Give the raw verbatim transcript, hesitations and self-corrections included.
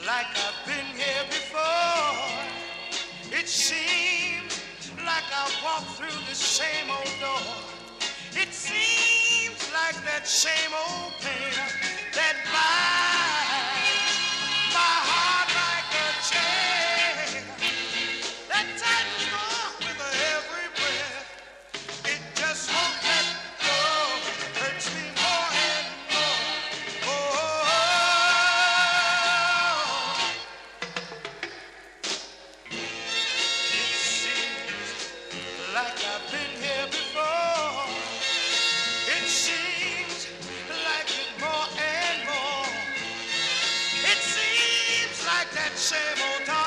like I've been here before. It seems like I walked through the same old door. It seems like that same old pain that binds my heart like a chain that tightens on with every breath. It just won't let go, hurts me more and more. Oh, it seems like I've been here before. It seems like it more and more. It seems like that same old time.